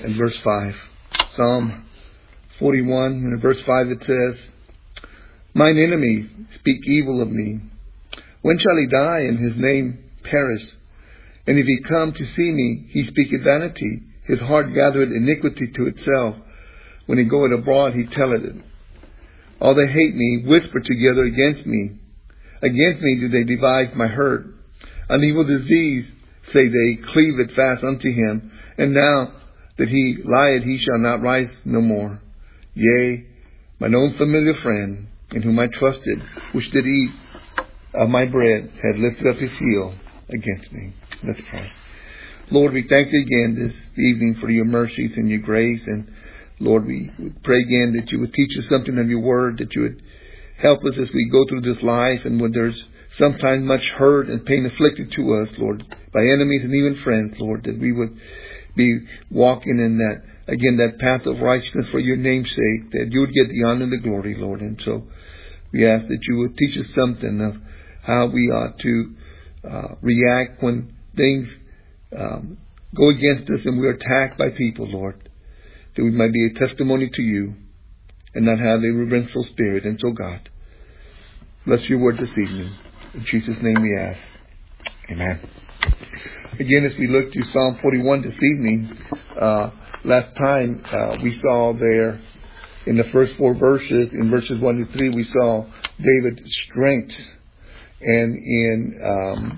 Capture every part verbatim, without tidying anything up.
and verse five. Psalm forty-one, and in verse five it says, "Mine enemies speak evil of me. When shall he die and his name perish? And if he come to see me, he speaketh vanity. His heart gathereth iniquity to itself. When he goeth abroad, he telleth it. All that hate me whisper together against me. Against me do they devise my hurt. An evil disease, say they, cleaveth fast unto him. And now that he lieth, he shall not rise no more. Yea, mine own familiar friend, in whom I trusted, which did eat of my bread, hath lifted up his heel against me." Let's pray. Lord, we thank you again this evening for your mercies and your grace. And Lord, we pray again that you would teach us something of your word, that you would help us as we go through this life, and when there's sometimes much hurt and pain afflicted to us, Lord, by enemies and even friends, Lord, that we would be walking in that, again, that path of righteousness for your name's sake, that you would get the honor and the glory, Lord. And so we ask that you would teach us something of how we ought to uh, react when things um, go against us and we're attacked by people, Lord, that we might be a testimony to you and not have a revengeful spirit. And so, God, bless your word this evening. In Jesus' name we ask. Amen. Again, as we look to Psalm forty-one this evening, uh, last time uh, we saw there in the first four verses, in verses one to three, we saw David's strength. And in um,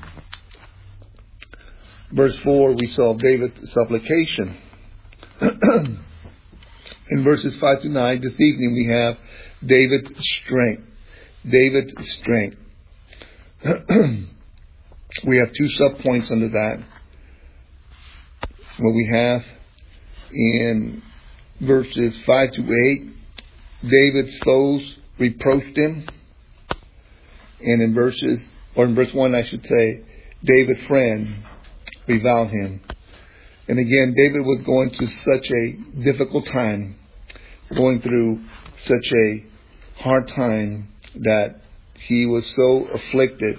verse four, we saw David's supplication. In verses five to nine, this evening we have David's strength. David's strength. We have two subpoints under that. What we have in verses five to eight, David's foes reproached him. And in verses, or in verse one, I should say, David's friend reviled him. And again, David was going through such a difficult time, going through such a hard time, that he was so afflicted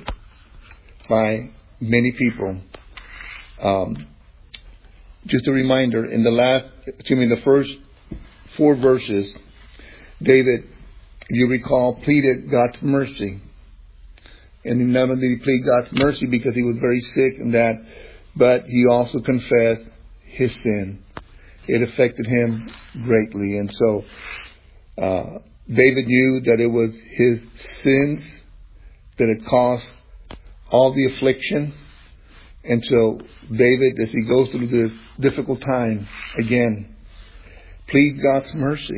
by many people. Um, just a reminder, in the last, excuse me, the first four verses, David, you recall, pleaded God's mercy. And not only did he plead God's mercy because he was very sick and that, but he also confessed his sin. It affected him greatly. And so uh, David knew that it was his sins that had caused all the affliction. And so David, as he goes through this difficult time, again, plead God's mercy.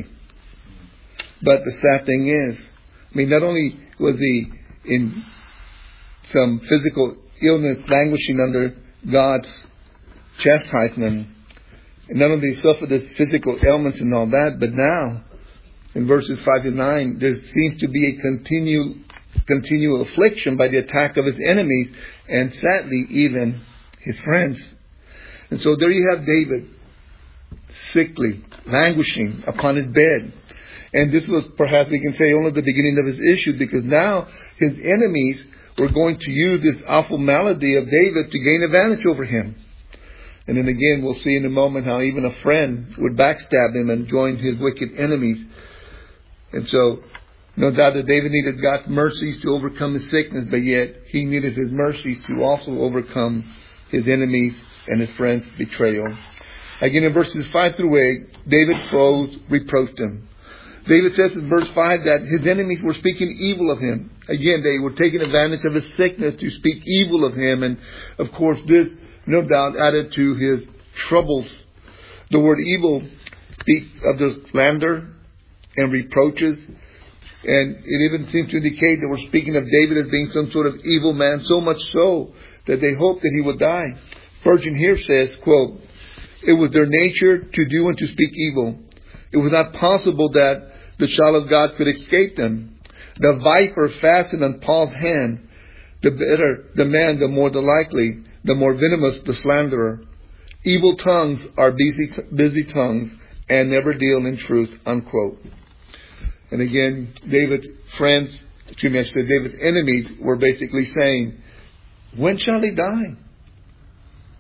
But the sad thing is, I mean, not only was he in some physical illness, languishing under God's chastisement, and not only suffered this physical ailments and all that, but now, in verses five to nine, there seems to be a continual, continual affliction by the attack of his enemies, and sadly, even his friends. And so there you have David, sickly, languishing upon his bed. And this was perhaps, we can say, only the beginning of his issue, because now his enemies were going to use this awful malady of David to gain advantage over him. And then again, we'll see in a moment how even a friend would backstab him and join his wicked enemies. And so, no doubt that David needed God's mercies to overcome his sickness, but yet he needed his mercies to also overcome his enemies and his friends' betrayal. Again, in verses five through eight, David's foes reproached him. David says in verse five that his enemies were speaking evil of him. Again, they were taking advantage of his sickness to speak evil of him. And of course, this no doubt added to his troubles. The word evil speaks of the slander and reproaches. And it even seems to indicate that we're speaking of David as being some sort of evil man, so much so that they hoped that he would die. Spurgeon here says, quote, "It was their nature to do and to speak evil. It was not possible that the child of God could escape them. The viper fastened on Paul's hand. The better the man, the more the likely, the more venomous the slanderer. Evil tongues are busy, busy tongues and never deal in truth," unquote. And again, David's friends, excuse me, I should say David's enemies were basically saying, when shall he die?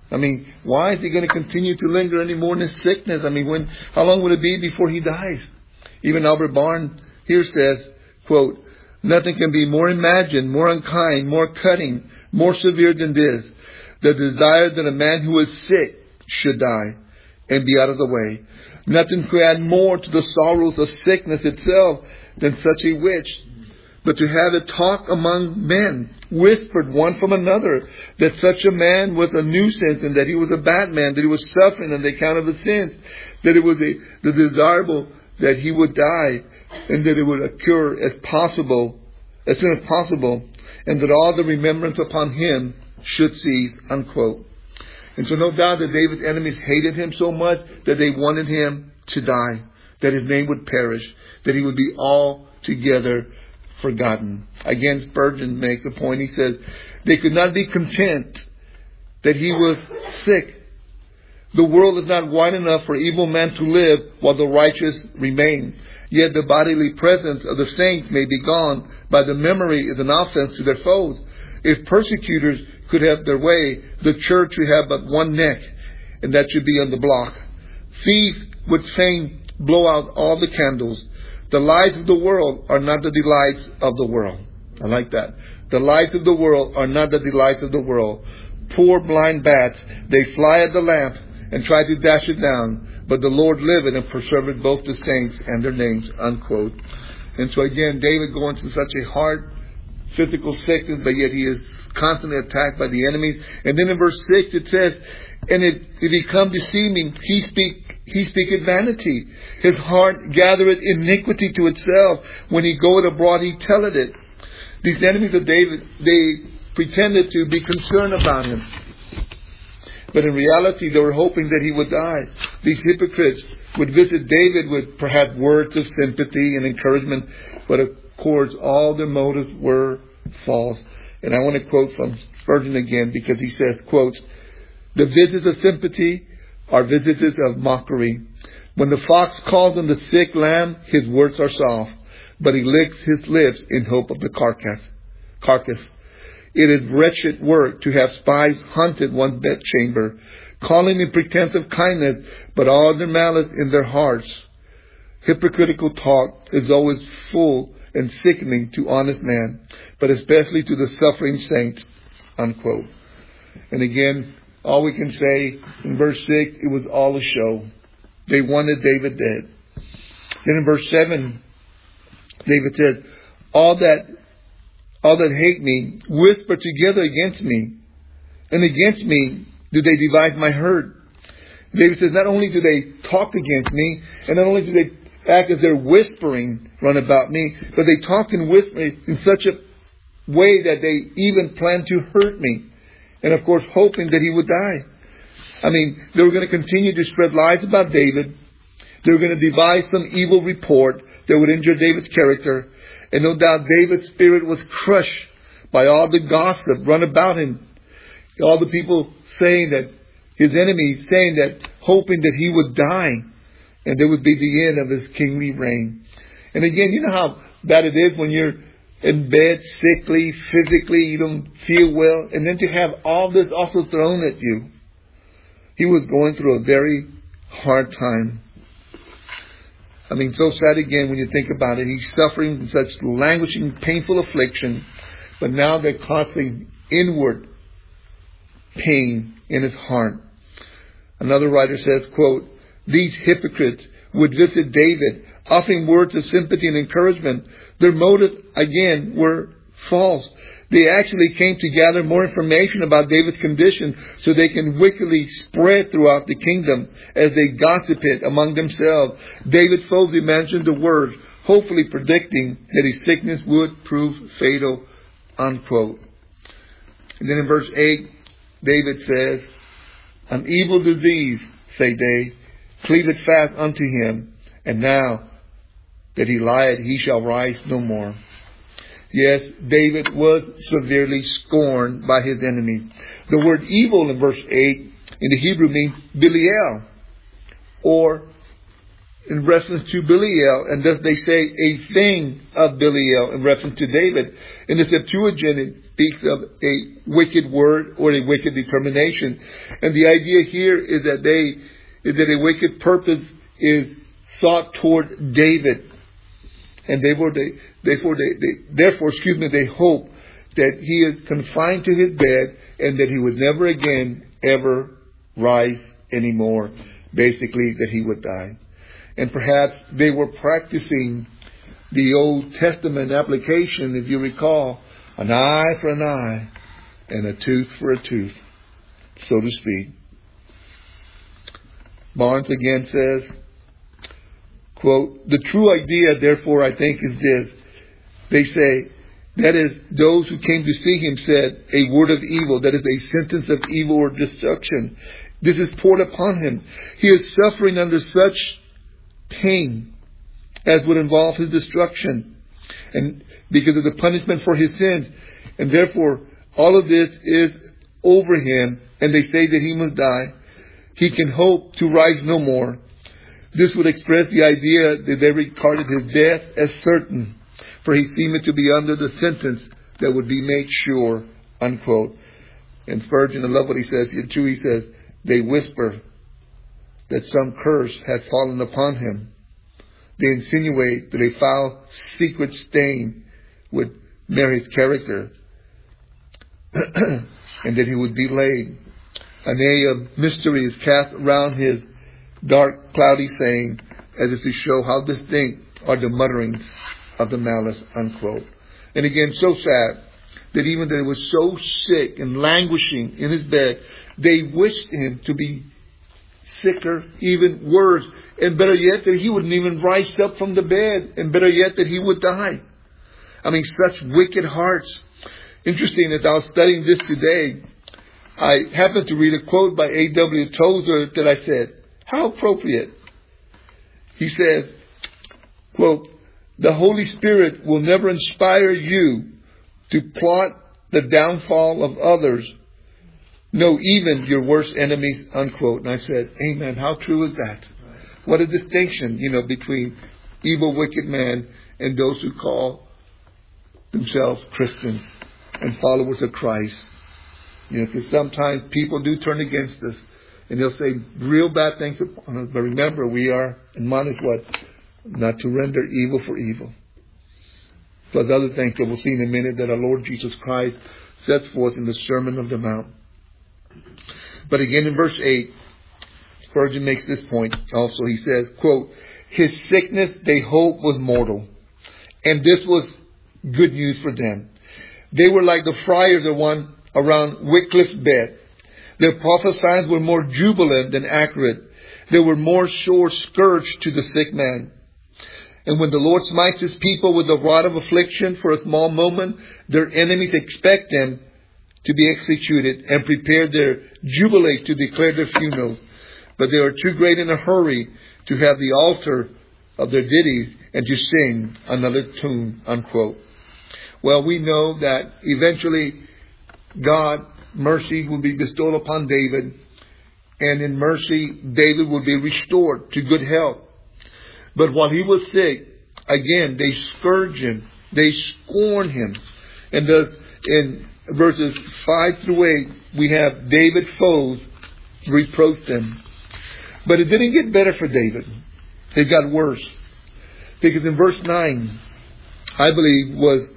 I mean, why is he going to continue to linger any more in his sickness? I mean, when, how long will it be before he dies? Even Albert Barnes here says, quote, nothing can be more imagined, more unkind, more cutting, more severe than this. The desire that a man who is sick should die and be out of the way. Nothing could add more to the sorrows of sickness itself than such a wish. But to have it talk among men, whispered one from another, that such a man was a nuisance and that he was a bad man, that he was suffering on the account of the sins, that it was a, the desirable that he would die and that it would occur as possible, as soon as possible, and that all the remembrance upon him should cease, unquote. And so no doubt that David's enemies hated him so much that they wanted him to die, that his name would perish, that he would be altogether forgotten. Again, Spurgeon makes a point. He says, they could not be content that he was sick. The world is not wide enough for evil men to live while the righteous remain. Yet the bodily presence of the saints may be gone by the memory is an offense to their foes. If persecutors could have their way, the church would have but one neck, and that should be on the block. Thieves would fain blow out all the candles. The lies of the world are not the delights of the world. I like that. The lies of the world are not the delights of the world. Poor blind bats, they fly at the lamp and try to dash it down, but the Lord liveth and preserveth both the saints and their names, unquote. And so again, David going through such a hard physical sickness, but yet he is constantly attacked by the enemies. And then in verse six it says, and it, if he come to see me, he speak, he speaketh vanity. His heart gathereth iniquity to itself. When he goeth abroad, he telleth it. These enemies of David, they pretended to be concerned about him. But in reality, they were hoping that he would die. These hypocrites would visit David with perhaps words of sympathy and encouragement. But of course, all their motives were false. And I want to quote from Spurgeon again, because he says, quote, the visits of sympathy are visits of mockery. When the fox calls on the sick lamb, his words are soft, but he licks his lips in hope of the carcass. carcass. It is wretched work to have spies hunted one's bedchamber, calling in pretense of kindness, but all their malice in their hearts. Hypocritical talk is always full and sickening to honest man, but especially to the suffering saints, unquote. And again, all we can say in verse six, it was all a show. They wanted David dead. Then in verse seven, David says, all that all that hate me whisper together against me, and against me do they devise my hurt. David says, not only do they talk against me, and not only do they act as they're whispering round about me, but they talk and whisper in such a way that they even plan to hurt me. And of course, hoping that he would die. I mean, they were going to continue to spread lies about David. They were going to devise some evil report that would injure David's character. And no doubt David's spirit was crushed by all the gossip run about him. All the people saying that, his enemies saying that, hoping that he would die. And that would be the end of his kingly reign. And again, you know how bad it is when you're in bed, sickly, physically, you don't feel well. And then to have all this also thrown at you. He was going through a very hard time. I mean, so sad again when you think about it. He's suffering such languishing, painful affliction. But now they're causing inward pain in his heart. Another writer says, quote, these hypocrites would visit David, offering words of sympathy and encouragement. Their motives, again, were false. They actually came to gather more information about David's condition so they can wickedly spread throughout the kingdom as they gossip it among themselves. David's foes imagined the words, hopefully predicting that his sickness would prove fatal, unquote. And then in verse eight, David says, an evil disease, say they, cleaveth fast unto him, and now that he lieth, he shall rise no more. Yes, David was severely scorned by his enemy. The word evil in verse eight in the Hebrew means Belial, or in reference to Belial, and thus they say a thing of Belial in reference to David. In the Septuagint, it speaks of a wicked word or a wicked determination. And the idea here is that they, is that a wicked purpose is sought toward David. And therefore, they, therefore, they, they, therefore, excuse me, they hope that he is confined to his bed and that he would never again ever rise anymore. Basically, that he would die. And perhaps they were practicing the Old Testament application, if you recall, an eye for an eye and a tooth for a tooth, so to speak. Barnes again says, quote, the true idea, therefore, I think is this. They say, that is, those who came to see him said, a word of evil, that is a sentence of evil or destruction. This is poured upon him. He is suffering under such pain as would involve his destruction, and because of the punishment for his sins. And therefore, all of this is over him, and they say that he must die. He can hope to rise no more. This would express the idea that they regarded his death as certain, for he seemed to be under the sentence that would be made sure, unquote. And Spurgeon, I love what he says here too. He says, they whisper that some curse has fallen upon him. They insinuate that a foul secret stain would mar his character and that he would be laid. An air of mystery is cast around his dark, cloudy saying, as if to show how distinct are the mutterings of the malice, unquote. And again, so sad that even though he was so sick and languishing in his bed, they wished him to be sicker, even worse, and better yet, that he wouldn't even rise up from the bed, and better yet, that he would die. I mean, such wicked hearts. Interesting, as I was studying this today, I happened to read a quote by A W Tozer that I said, how appropriate. He says, quote, the Holy Spirit will never inspire you to plot the downfall of others, no, even your worst enemies, unquote. And I said, amen. How true is that? What a distinction, you know, between evil, wicked men and those who call themselves Christians and followers of Christ. You know, because sometimes people do turn against us and they'll say real bad things upon us. But remember, we are admonished what? Not to render evil for evil. Plus other things that we'll see in a minute that our Lord Jesus Christ sets forth in the Sermon on the Mount. But again in verse eight, Spurgeon makes this point also. He says, quote, his sickness they hoped was mortal. And this was good news for them. They were like the friars that one around Wycliffe's bed. Their prophecies were more jubilant than accurate. They were more sure scourge to the sick man. And when the Lord smites his people with the rod of affliction for a small moment, their enemies expect them to be executed and prepare their jubilate to declare their funeral. But they are too great in a hurry to have the altar of their ditties and to sing another tune, unquote. Well, we know that eventually God, mercy will be bestowed upon David. And in mercy, David will be restored to good health. But while he was sick, again, they scourge him. They scorn him. And thus, in verses five through eight, we have David's foes reproach them. But it didn't get better for David. It got worse. Because in verse nine, I believe, was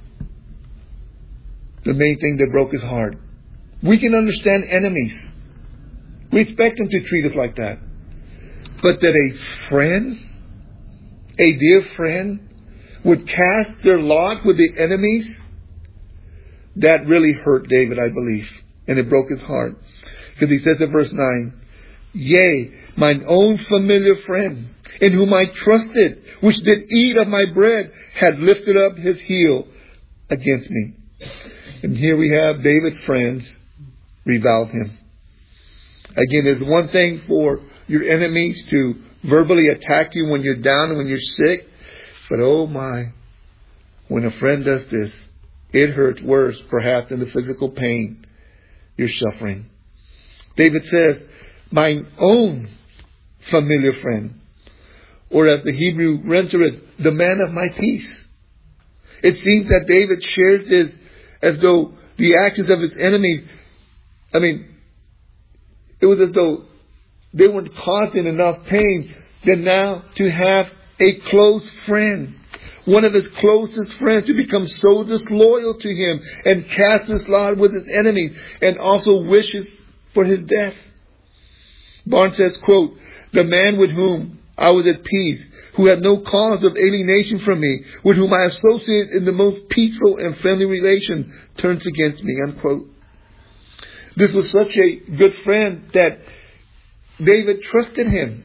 the main thing that broke his heart. We can understand enemies. We expect them to treat us like that. But that a friend, a dear friend, would cast their lot with the enemies, that really hurt David, I believe. And it broke his heart. Because he says in verse nine, yea, mine own familiar friend, in whom I trusted, which did eat of my bread, had lifted up his heel against me. And here we have David's friends reviled him. Again, there's one thing for your enemies to verbally attack you when you're down and when you're sick. But oh my, when a friend does this, it hurts worse perhaps than the physical pain you're suffering. David says, mine own familiar friend. or as the Hebrew rendereth, the man of my peace. It seems that David shares this as though the actions of his enemies, I mean, it was as though they weren't causing enough pain than now to have a close friend, one of his closest friends, to become so disloyal to him and cast his lot with his enemies and also wishes for his death. Barnes says, quote, the man with whom I was at peace, who had no cause of alienation from me, with whom I associate in the most peaceful and friendly relation, turns against me, unquote. This was such a good friend that David trusted him.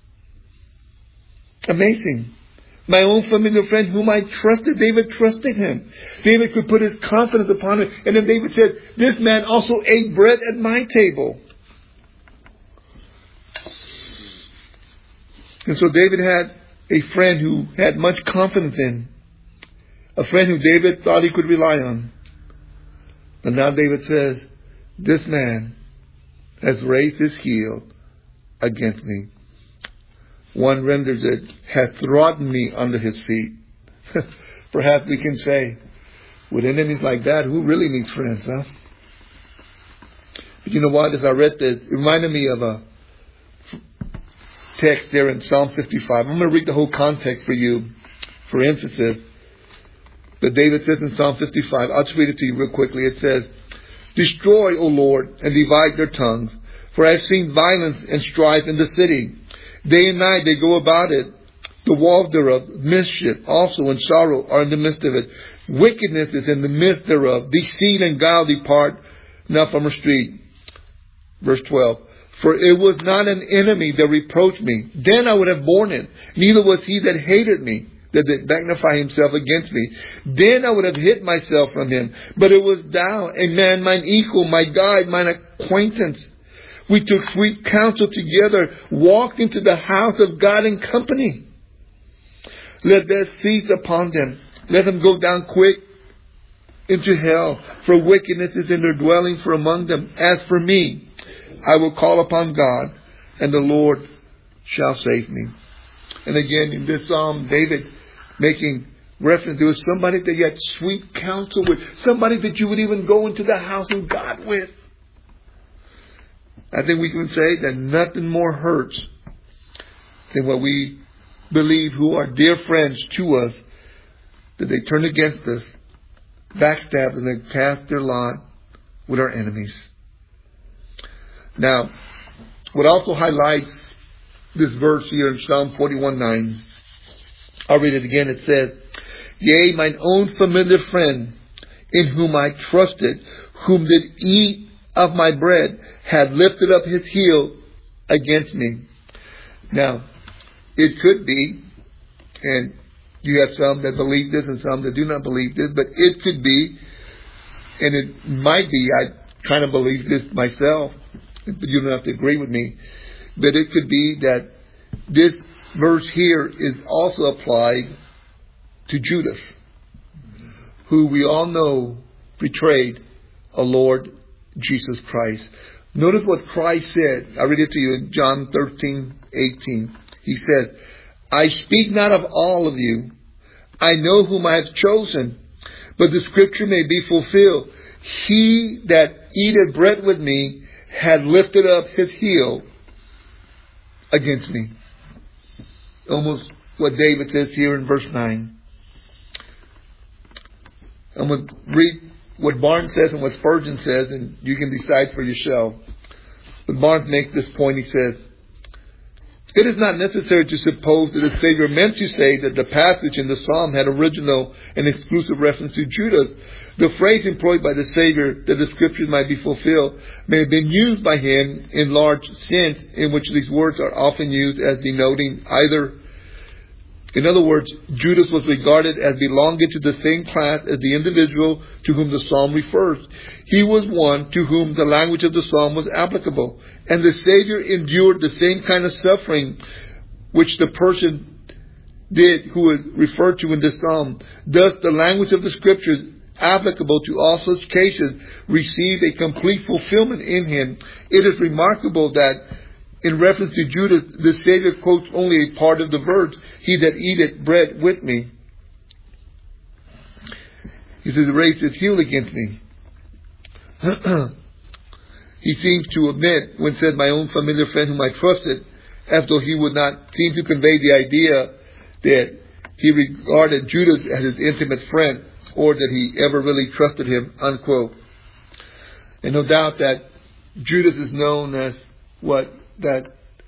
Amazing. My own familiar friend whom I trusted, David trusted him. David could put his confidence upon him. And then David said, this man also ate bread at my table. And so David had a friend who had much confidence in. A friend who David thought he could rely on. And now David says, this man has raised his heel against me. One renders it, hath trodden me under his feet. Perhaps we can say, with enemies like that, who really needs friends, huh? But you know what? As I read this, it reminded me of a text there in Psalm fifty-five. I'm going to read the whole context for you, for emphasis. But David says in Psalm fifty-five, I'll just read it to you real quickly. It says, destroy, O Lord, and divide their tongues. For I have seen violence and strife in the city. Day and night they go about it. The walls thereof, mischief also and sorrow are in the midst of it. Wickedness is in the midst thereof. Deceit and guile depart not from her street. Verse twelve. For it was not an enemy that reproached me. Then I would have borne it. Neither was he that hated me, that did magnify himself against me. Then I would have hid myself from him. But it was thou, a man mine equal, my guide, mine acquaintance. We took sweet counsel together, walked into the house of God in company. Let death seize upon them. Let them go down quick into hell. For wickedness is in their dwelling for among them. As for me, I will call upon God, and the Lord shall save me. And again, in this psalm, David making reference to somebody that you had sweet counsel with, somebody that you would even go into the house of God with. I think we can say that nothing more hurts than what we believe who are dear friends to us, that they turn against us, backstab, and they cast their lot with our enemies. Now, what also highlights this verse here in Psalm forty-one nine, I'll read it again. It says, yea, mine own familiar friend, in whom I trusted, whom did eat of my bread, had lifted up his heel against me. Now, it could be, and you have some that believe this and some that do not believe this, but it could be, and it might be, I kind of believe this myself, but you don't have to agree with me, but it could be that this verse here is also applied to Judas, who we all know betrayed our Lord Jesus Christ. Notice what Christ said. I read it to you in John thirteen eighteen. He says, I speak not of all of you. I know whom I have chosen, but the scripture may be fulfilled. He that eateth bread with me had lifted up his heel against me. Almost what David says here in verse nine. I'm going to read what Barnes says and what Spurgeon says, and you can decide for yourself. But Barnes makes this point. He says, it is not necessary to suppose that the Savior meant to say that the passage in the Psalm had original and exclusive reference to Judas. The phrase employed by the Savior, that the Scriptures might be fulfilled, may have been used by him in large sense, in which these words are often used as denoting either. In other words, Judas was regarded as belonging to the same class as the individual to whom the psalm refers. He was one to whom the language of the psalm was applicable. And the Savior endured the same kind of suffering which the person did who is referred to in this psalm. Thus, the language of the Scriptures applicable to all such cases received a complete fulfillment in him. It is remarkable that in reference to Judas, the Savior quotes only a part of the verse, he that eateth bread with me. He says, raised his heel against me. He seems to admit, when said, my own familiar friend whom I trusted, as though he would not seem to convey the idea that he regarded Judas as his intimate friend, or that he ever really trusted him, unquote. And no doubt that Judas is known as what? That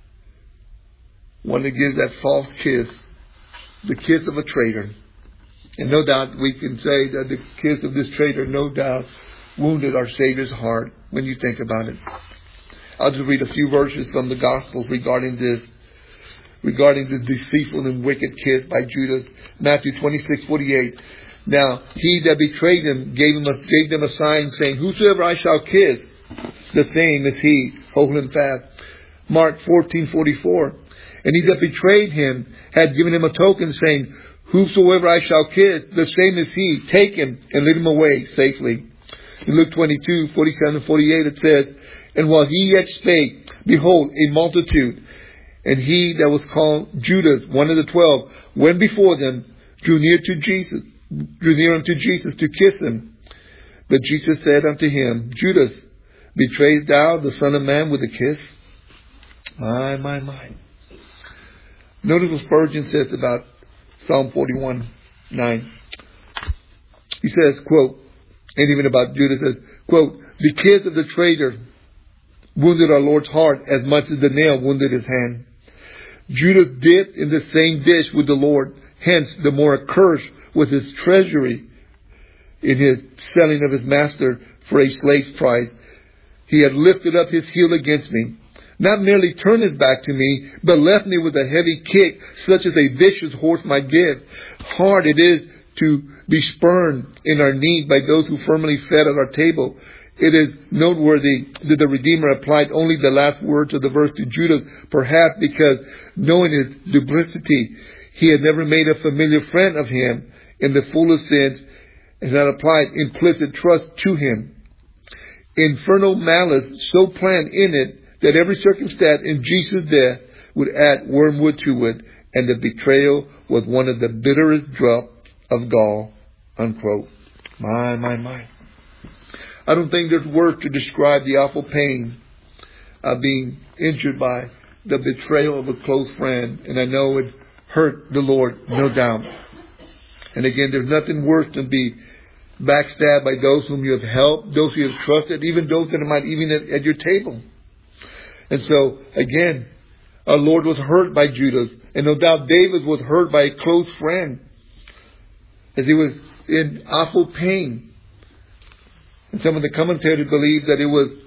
one that gives that false kiss, the kiss of a traitor. And no doubt we can say that the kiss of this traitor, no doubt, wounded our Savior's heart when you think about it. I'll just read a few verses from the Gospels regarding this, regarding this deceitful and wicked kiss by Judas. Matthew twenty-six forty-eight. Now, he that betrayed him gave him a, gave them a sign, saying, whosoever I shall kiss, the same is he. Hold him fast. Mark fourteen forty-four. And he that betrayed him had given him a token, saying, whosoever I shall kiss, the same is he. Take him and lead him away safely. In Luke twenty-two forty-seven forty-eight it says, and while he yet spake, behold, a multitude, and he that was called Judas, one of the twelve, went before them, drew near to Jesus, drew near unto Jesus to kiss him. But Jesus said unto him, Judas, betrayest thou the Son of Man with a kiss? My, my, my. Notice what Spurgeon says about Psalm forty-one nine. He says, quote, and even about Judas says, quote, the kiss of the traitor wounded our Lord's heart as much as the nail wounded his hand. Judas dipped in the same dish with the Lord. Hence, the more accursed was his treasury in his selling of his master for a slave's price. He had lifted up his heel against me, not merely turned his back to me, but left me with a heavy kick, such as a vicious horse might give. Hard it is to be spurned in our need by those who firmly fed at our table. It is noteworthy that the Redeemer applied only the last words of the verse to Judas, perhaps because, knowing his duplicity, he had never made a familiar friend of him in the fullest sense, and had applied implicit trust to him. Infernal malice so planned in it that every circumstance in Jesus' death would add wormwood to it, and the betrayal was one of the bitterest drops of gall, unquote. My, my, my. I don't think there's words to describe the awful pain of being injured by the betrayal of a close friend. And I know it hurt the Lord, no doubt. And again, there's nothing worse than be backstabbed by those whom you have helped, those who you have trusted, even those that might even at, at your table. And so, again, our Lord was hurt by Judas. And no doubt David was hurt by a close friend, as he was in awful pain. And some of the commentators believe that it was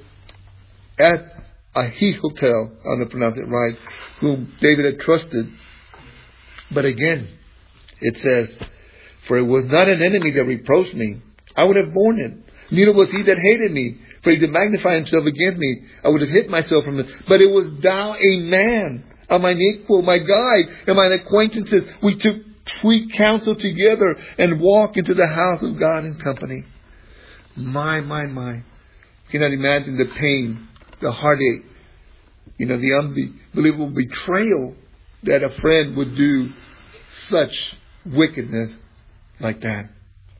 at Ahithophel, I'm going to pronounce it right, whom David had trusted. But again, it says, for it was not an enemy that reproached me, I would have borne it. Neither was he that hated me, for he did magnify himself against me, I would have hid myself from him. But it was thou, a man, of mine equal, my guide, and mine acquaintances. We took sweet counsel together and walked into the house of God in company. My, my, my. You cannot imagine the pain, the heartache, you know, the unbelievable betrayal that a friend would do such wickedness like that.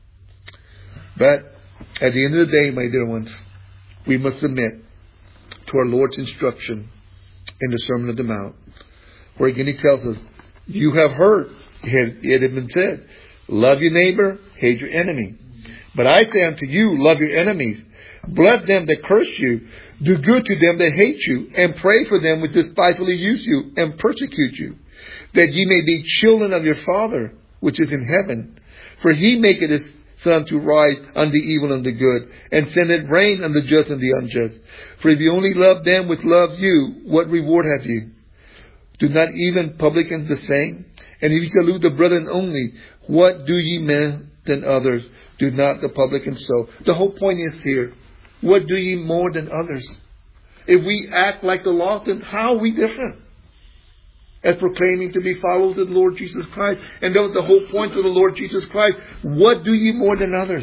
But at the end of the day, my dear ones, we must submit to our Lord's instruction in the Sermon on the Mount, where again he tells us, you have heard, it had been said, love your neighbor, hate your enemy. But I say unto you, love your enemies. Bless them that curse you. Do good to them that hate you. And pray for them which despitefully use you and persecute you. That ye may be children of your Father, which is in heaven. For he maketh his sun to rise on the evil and the good, and sendeth rain on the just and the unjust. For if you only love them which love you, what reward have you? Do not even publicans the same? And if you salute the brethren only, what do ye more than others? Do not the publicans so? The whole point is here, what do ye more than others? If we act like the lost, then how are we different? As proclaiming to be followers of the Lord Jesus Christ. And that was the whole point of the Lord Jesus Christ. What do ye more than others?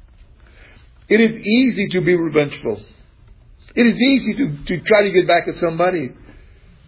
It is easy to be revengeful. It is easy to, to try to get back at somebody.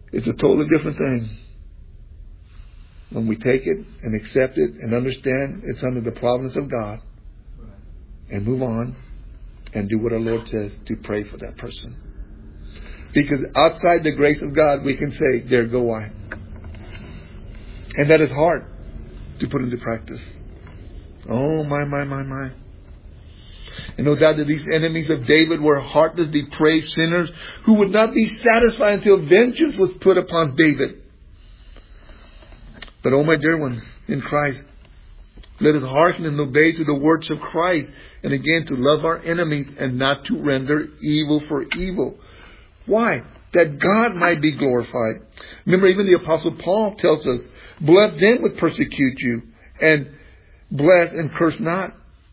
It's a totally different thing. When we take it and accept it and understand it's under the providence of God, and move on and do what our Lord says to pray for that person. Because outside the grace of God, we can say, there go I. And that is hard to put into practice. Oh, my, my, my, my. And no doubt that these enemies of David were heartless, depraved sinners who would not be satisfied until vengeance was put upon David. But oh, my dear ones, in Christ, let us hearken and obey to the words of Christ. And again, to love our enemies and not to render evil for evil. Why? That God might be glorified. Remember, even the Apostle Paul tells us, bless them which persecute you, and bless and curse not.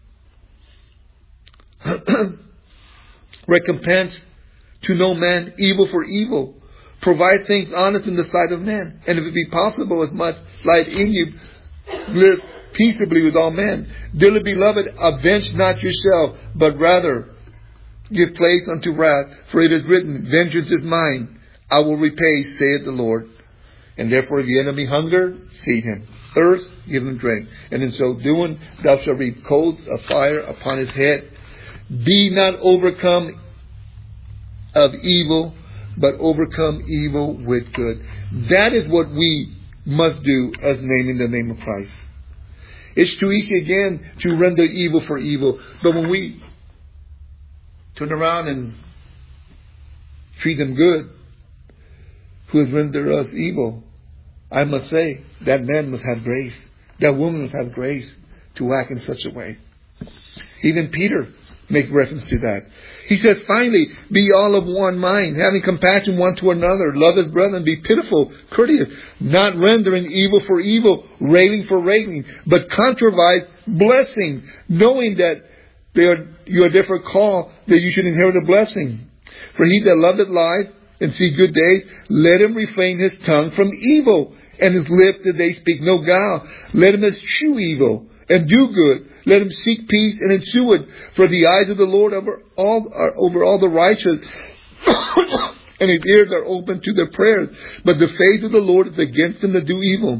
Recompense to no man evil for evil. Provide things honest in the sight of men. And if it be possible, as much light in you, live peaceably with all men. Dearly beloved, avenge not yourself, but rather give place unto wrath. For it is written, vengeance is mine, I will repay, saith the Lord. And therefore, if the enemy hunger, feed him. Thirst, give him drink. And in so doing, thou shalt reap coals of fire upon his head. Be not overcome of evil, but overcome evil with good. That is what we must do as naming the name of Christ. It's too easy again to render evil for evil. But when we turn around and treat them good, who has rendered us evil, I must say that man must have grace. That woman must have grace to act in such a way. Even Peter makes reference to that. He says, finally, be all of one mind, having compassion one to another, love his brethren, be pitiful, courteous, not rendering evil for evil, railing for railing, but contravise blessing, knowing that they are, you are therefore called that you should inherit a blessing. For he that loveth life and see good days, let him refrain his tongue from evil, and his lips that they speak no guile. Let him eschew evil and do good. Let him seek peace and ensue it. For the eyes of the Lord over all are over all the righteous, and his ears are open to their prayers. But the face of the Lord is against them that do evil.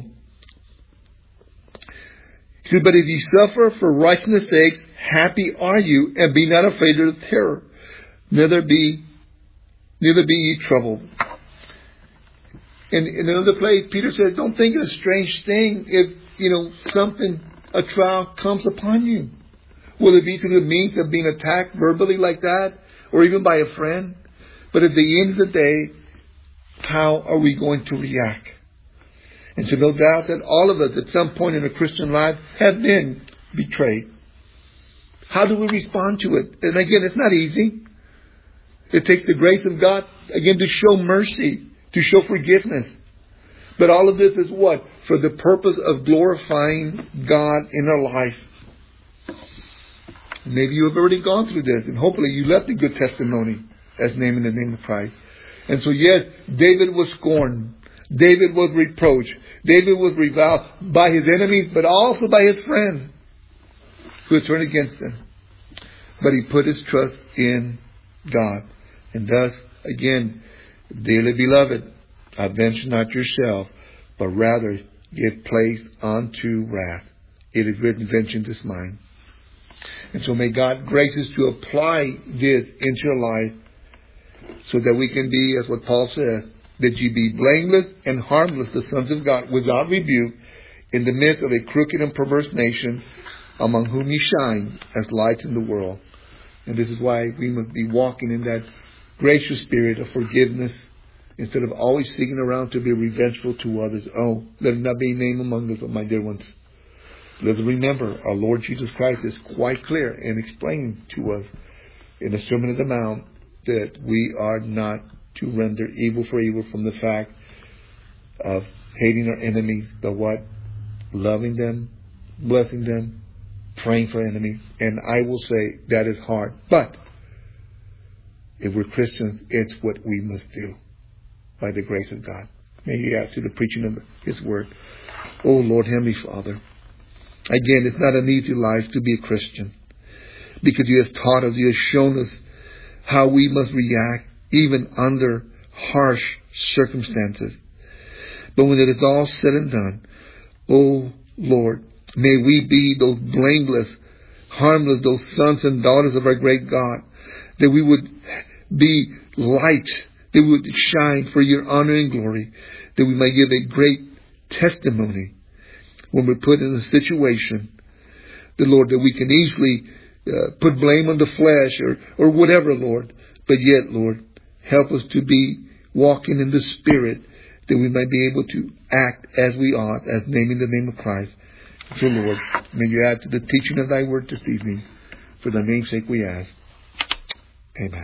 He said, but if ye suffer for righteousness' sakes, happy are you, and be not afraid of the terror. Neither be, neither be ye troubled. In, in another place, Peter says, don't think it a strange thing if, you know, something, a trial comes upon you. Will it be through the means of being attacked verbally like that, or even by a friend? But at the end of the day, how are we going to react? And so no doubt that all of us at some point in a Christian life have been betrayed. How do we respond to it? And again, it's not easy. It takes the grace of God, again, to show mercy, to show forgiveness. But all of this is what? For the purpose of glorifying God in our life. Maybe you have already gone through this, and hopefully you left a good testimony as naming the name of Christ. And so yes, David was scorned. David was reproached. David was reviled by his enemies, but also by his friends who had turned against him. But he put his trust in God. And thus, again, dearly beloved, avenge not yourself, but rather give place unto wrath. It is written, vengeance is mine. And so may God grace us to apply this into your life so that we can be, as what Paul says, that ye be blameless and harmless, the sons of God, without rebuke, in the midst of a crooked and perverse nation, among whom ye shine as lights in the world. And this is why we must be walking in that gracious spirit of forgiveness, instead of always seeking around to be revengeful to others. Oh, let it not be named among us, my dear ones. Let us remember, our Lord Jesus Christ is quite clear in explaining to us in the Sermon on the Mount that we are not to render evil for evil, from the fact of hating our enemies, but what? Loving them, blessing them, praying for enemies. And I will say that is hard. But if we're Christians, it's what we must do by the grace of God. May He add to the preaching of His Word. Oh Lord, Heavenly Father, again, it's not an easy life to be a Christian, because You have taught us, You have shown us how we must react even under harsh circumstances. But when it is all said and done, oh Lord, may we be those blameless, harmless, those sons and daughters of our great God, that we would be light, that we would shine for your honor and glory, that we might give a great testimony when we're put in a situation, the Lord, that we can easily uh, put blame on the flesh or, or whatever, Lord. But yet, Lord, help us to be walking in the Spirit, that we might be able to act as we ought, as naming the name of Christ. So, Lord, may you add to the teaching of thy word this evening. For thy name's sake we ask. Amen.